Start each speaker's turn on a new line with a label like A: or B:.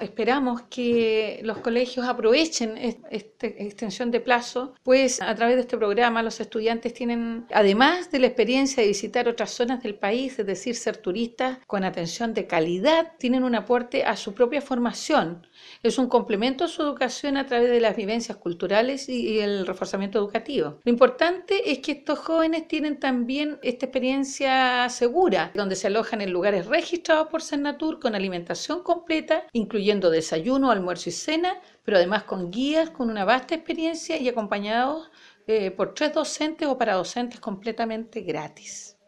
A: Esperamos que los colegios aprovechen esta extensión de plazo, pues a través de este programa los estudiantes tienen, además de la experiencia de visitar otras zonas del país, es decir, ser turistas con atención de calidad, tienen un aporte a su propia formación. Es un complemento a su educación a través de las vivencias culturales y el reforzamiento educativo. Lo importante es que estos jóvenes tienen también esta experiencia segura, donde se alojan en lugares registrados por Senatur con alimentación completa, incluyendo desayuno, almuerzo y cena, pero además con guías, con una vasta experiencia y acompañados por 3 docentes o paradocentes completamente gratis.